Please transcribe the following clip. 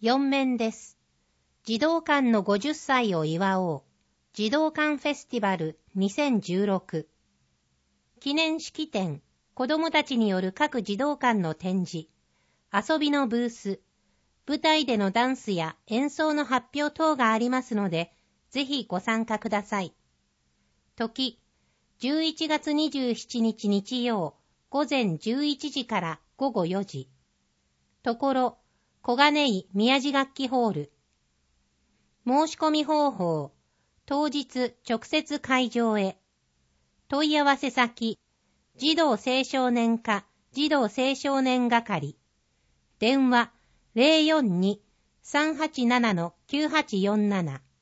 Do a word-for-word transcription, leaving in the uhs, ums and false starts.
よん面です。児童館のごじゅっさいを祝おう。児童館フェスティバルにせんじゅうろく。記念式典、子どもたちによる各児童館の展示、遊びのブース、舞台でのダンスや演奏の発表等がありますので、ぜひご参加ください。時、じゅういちがつにじゅうしちにち日曜、午前じゅういちじから午後よじ。ところ、小金井宮地楽器ホール。申し込み方法、当日直接会場へ。問い合わせ先、児童青少年課児童青少年係。電話 ゼロよんに さんはちなな きゅうはちよんなな。